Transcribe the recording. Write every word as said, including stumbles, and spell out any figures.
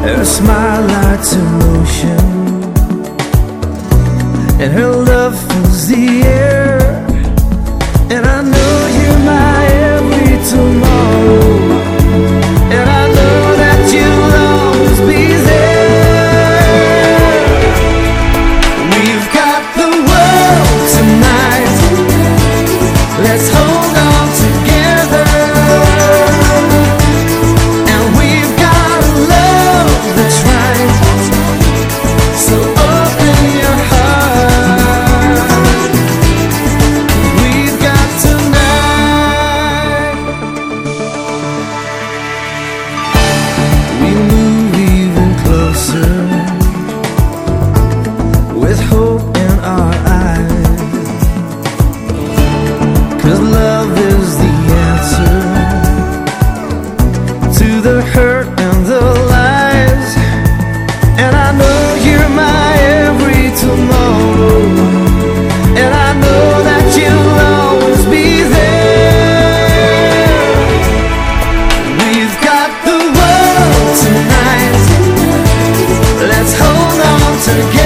Her smile lights emotion, and her love fills the air. And I know you're my every tomorrow, and I know that you'll always be there. We've got the world tonight, let's hold on together. And we've got a love that's right, so open your heart. We've got tonight. We move even closer, with hope in our eyes, 'cause love is the answer to the hurt and the lies. And I know you're my every tomorrow, and I know that you'll always be there. We've got the world tonight, let's hold on together.